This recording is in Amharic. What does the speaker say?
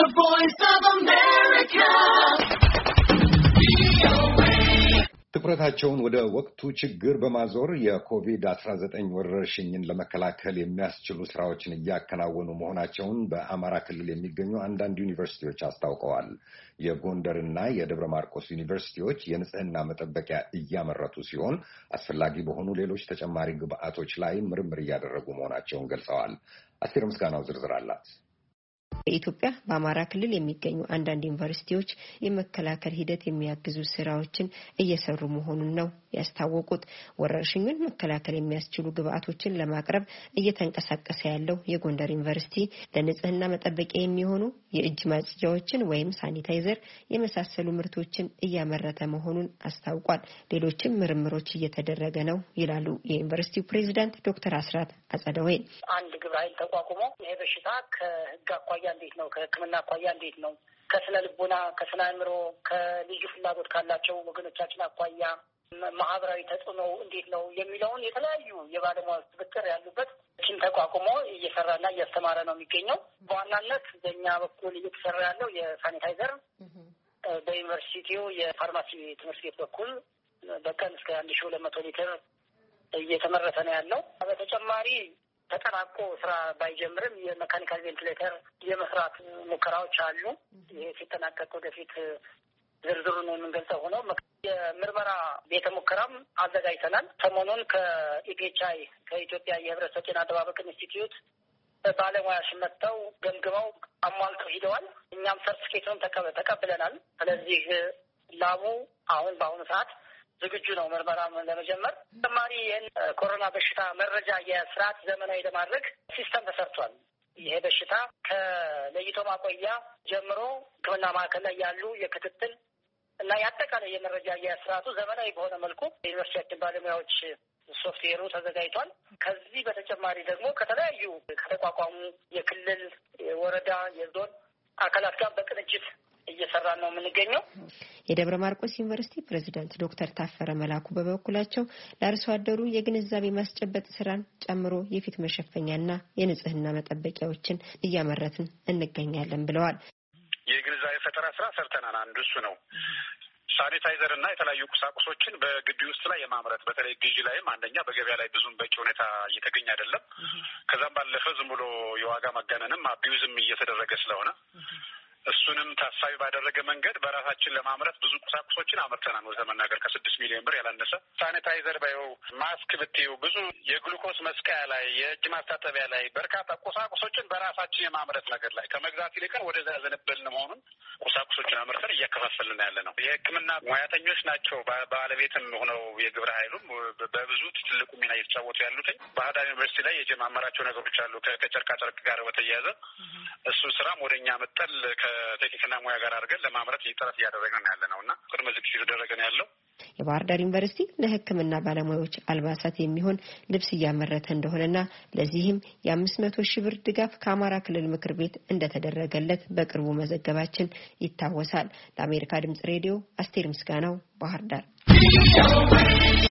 The Voice of America. ትኩረታቸውን ወደ ወቅቱ ችግር በማዞር የኮቪድ-19 ወረርሽኝን ለመከላከል የሚያስችሉ ስራዎችን እያከናወኑ መሆናቸውን በአማራ ክልል የሚገኙ አንዳንድ ዩኒቨርሲቲዎች አስታውቀዋል። የጎንደርና የደብረ ማርቆስ ዩኒቨርሲቲዎች የንጽህና መጠበቂያ እያመረቱ ሲሆን አስፈላጊ በሆኑ ሌሎች ተጨማሪ ግብአቶች ላይ ምርምር እያደረጉ መሆናቸውን ገልጸዋል። አስቴር ምስጋናው ዝርዝር አላት። በኢትዮጵያ በአማራ ክልል የሚገኙ አንዳንድ ዩኒቨርሲቲዎች የመከላከል ሂደት የሚያግዙ ስራዎችን እየሰሩ መሆኑን ነው ያስታወቁት። ወረርሽኙን መከላከል የሚያስችሉ ግብአቶችን ለማቅረብ እየተንቀሳቀሰ ያለው የጎንደር ዩኒቨርሲቲ ለንጽህና መጠበቂያ የሚሆኑ የእጅ ማጽጃዎችን ወይም ሳኒታይዘር የመሳሰሉ ምርቶችን እያመረተ መሆኑን አስታውቋል። ሌሎችም ምርምሮች እየተደረገ ነው ይላሉ የዩኒቨርሲቲው ፕሬዝዳንት ዶክተር አስራት አጸደወይን። አንድ ግብረ ኃይል ተቋቁሞ ይሄ በሽታ ከህግ አኳያ እንዴት ነው፣ ከሕክምና አኳያ እንዴት ነው፣ ከስነ ልቦና፣ ከስነ አእምሮ፣ ከልዩ ፍላጎት ካላቸው ወገኖቻችን አኳያ ማህበራዊ ተጽዕኖ እንዴት ነው የሚለውን የተለያዩ የባለሙያ ስብጥር ያሉበት ቲም ተቋቁሞ እየሰራና እያስተማረ ነው የሚገኘው። በዋናነት በእኛ በኩል እየተሰራ ያለው የሳኒታይዘር በዩኒቨርሲቲው የፋርማሲ ትምህርት ቤት በኩል በቀን እስከ 1200 ሊትር እየተመረተ ነው ያለው። በተጨማሪ ተጠናቆ ስራ ባይጀምርም የሜካኒካል ቬንቲሌተር የመስራት ሙከራዎች አሉ። ይሄ ሲጠናቀቅ ወደፊት ዝርዝሩን የምንገልጸው ሆኖ የምርመራ ቤተ ሙከራም አዘጋጅተናል። ሰሞኑን ከኢፒኤችአይ ከኢትዮጵያ የህብረተሰብ ጤና አጠባበቅ ኢንስቲትዩት ባለሙያዎች መጥተው ገምግመው አሟልተው ሂደዋል። እኛም ሰርቲፊኬቱን ተቀብለናል። ስለዚህ ላቡ አሁን በአሁኑ ሰዓት ዝግጁ ነው ምርመራ ለመጀመር። ተጨማሪ ይህን ኮሮና በሽታ መረጃ የስርዓት ዘመናዊ ለማድረግ ሲስተም ተሰርቷል። ይሄ በሽታ ከለይቶ ማቆያ ጀምሮ ሕክምና ማዕከል ላይ ያሉ የክትትል እና የአጠቃላይ የመረጃ የስርዓቱ ዘመናዊ በሆነ መልኩ የዩኒቨርሲቲያችን ባለሙያዎች ሶፍትዌሩ ተዘጋጅቷል። ከዚህ በተጨማሪ ደግሞ ከተለያዩ ከተቋቋሙ የክልል፣ የወረዳ፣ የዞን አካላት ጋር በቅንጅት እየሰራ ነው የምንገኘው። የደብረ ማርቆስ ዩኒቨርሲቲ ፕሬዝዳንት ዶክተር ታፈረ መላኩ በበኩላቸው ለአርሶ አደሩ የግንዛቤ ማስጨበጥ ስራን ጨምሮ የፊት መሸፈኛና የንጽህና መጠበቂያዎችን እያመረትን እንገኛለን ብለዋል። የግንዛቤ ፈጠራ ስራ ሰርተናል። አንዱ እሱ ነው። ሳኒታይዘር እና የተለያዩ ቁሳቁሶችን በግቢ ውስጥ ላይ የማምረት በተለይ ግዢ ላይም አንደኛ በገበያ ላይ ብዙም በቂ ሁኔታ እየተገኘ አይደለም። ከዛም ባለፈ ዝም ብሎ የዋጋ ማጋነንም አቢዩዝም እየተደረገ ስለሆነ እሱንም ታሳቢ ባደረገ መንገድ በራሳችን ለማምረት ብዙ ቁሳቁሶችን አምርተናል። ወደ መናገር ከ6 ሚሊዮን ብር ያላነሰ ሳኒታይዘር ባዩ ማስክ ብትዩ ብዙ የግሉኮስ መስቀያ ላይ የእጅ ማስታጠቢያ ላይ በርካታ ቁሳቁሶችን በራሳችን የማምረት ነገር ላይ ከመግዛት ይልቅ ወደዛ ዘነበልን መሆኑን ቁሳቁሶችን አምርተን እያከፋፈልን ያለ ነው። የሕክምና ሙያተኞች ናቸው ባለቤትም ሆነው የግብረ ኃይሉም በብዙ ትልቁ ሚና እየተጫወቱ ያሉትኝ። ባህር ዳር ዩኒቨርሲቲ ላይ የጀማመራቸው ነገሮች አሉ ከጨርቃ ጨርቅ ጋር በተያያዘ እሱ ስራም ወደኛ መጠል ከቴክኒክና ሙያ ጋር አድርገን ለማምረት ጥረት እያደረግን ያለ ነውና ቅድመ ዝግጅት እየተደረገ ነው ያለው። የባህር ዳር ዩኒቨርሲቲ ለሕክምና ባለሙያዎች አልባሳት የሚሆን ልብስ እያመረተ እንደሆነና ለዚህም የ500,000 ብር ድጋፍ ከአማራ ክልል ምክር ቤት እንደተደረገለት በቅርቡ መዘገባችን ይታወሳል። ለአሜሪካ ድምጽ ሬዲዮ አስቴር ምስጋናው ባህር ዳር።